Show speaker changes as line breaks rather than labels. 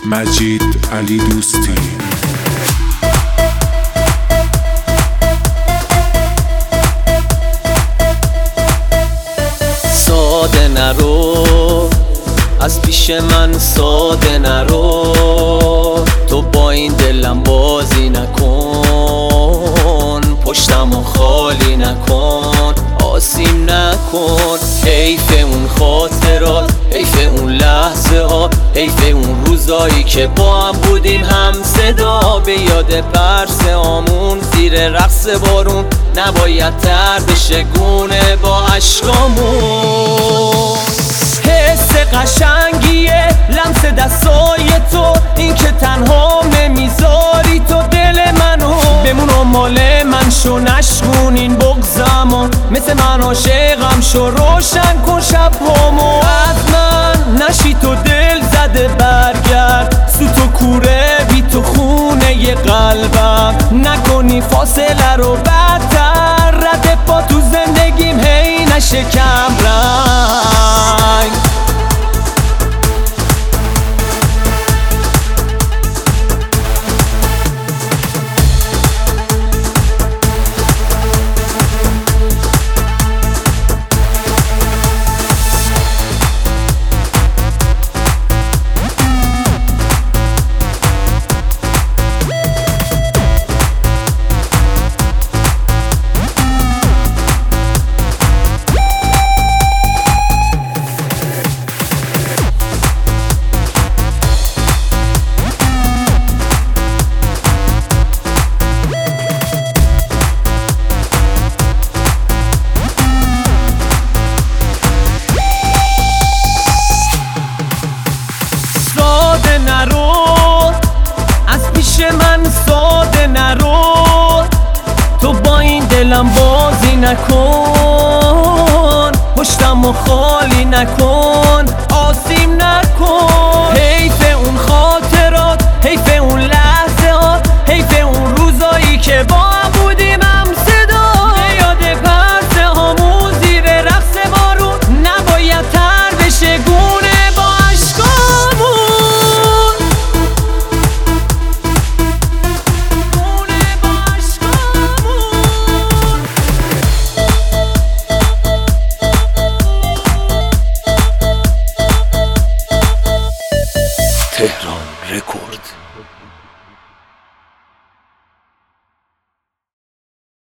مجید علی دوستی.
ساده نرو از پیش من، ساده نرو، تو با این دلم بازی نکن، پشتمو خالی نکن، آسیم نکن. حیف اون خاطرات، حیف اون لحظه ها، حیف اون روزایی که با هم بودیم هم صدا. به یاد پرسه آمون زیر رقص بارون، نباید تر بشه گونه با عشقامون. حس قشنگیه لمس دستای تو، این که تنها نمیذاری تو دل منو. بمون مال من شو، نشکون این بغضمو، مثل من عاشقم شو، روشن کن شب همو. از من نشی تو دل زده برگرد، سوت و کوره بی تو خونه ی قلبم. نکنی فاصله رو بدتر، رد پا تو زندگیم هی نشه کم رنگ. از پیش من ساده نرو، تو با این دلم بازی نکن، پشتمو خالی نکن.